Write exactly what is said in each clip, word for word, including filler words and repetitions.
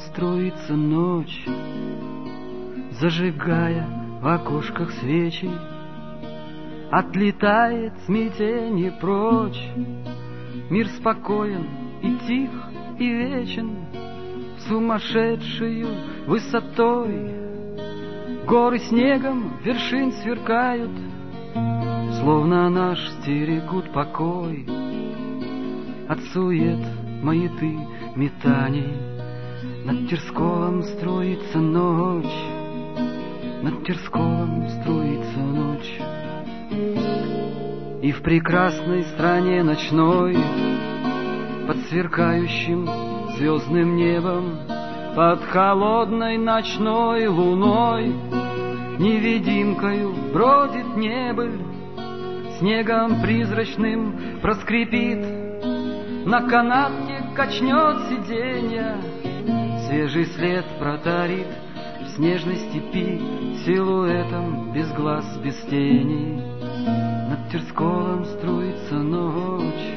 струится ночь, зажигая в окошках свечи. Отлетает смятенье прочь, мир спокоен и тих, и вечен. Сумасшедшую высотой горы снегом вершин сверкают, словно наш стерегут покой от сует, маяты, метаний. Над Терсковом струится ночь, над Терсковом струится ночь. И в прекрасной стране ночной, под сверкающим звездным небом, под холодной ночной луной, невидимкою бродит небыль, снегом призрачным проскрипит, на канатке качнет сиденья, свежий след протарит в снежной степи силуэтом без глаз, без тени. Над Терсковом струится ночь,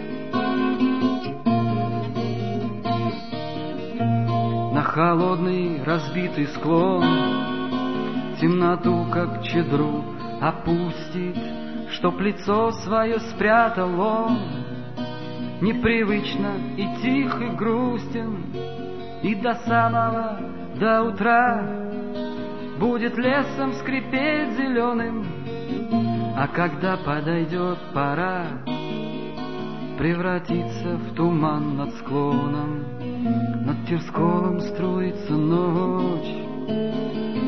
на холодный разбитый склон темноту, как чедру, опустит, чтоб лицо свое спрятал он. Непривычно и тих, и грустен, и до самого, до утра будет лесом скрипеть зеленым, а когда подойдет пора, превратиться в туман над склоном. Над Терсковом струится ночь,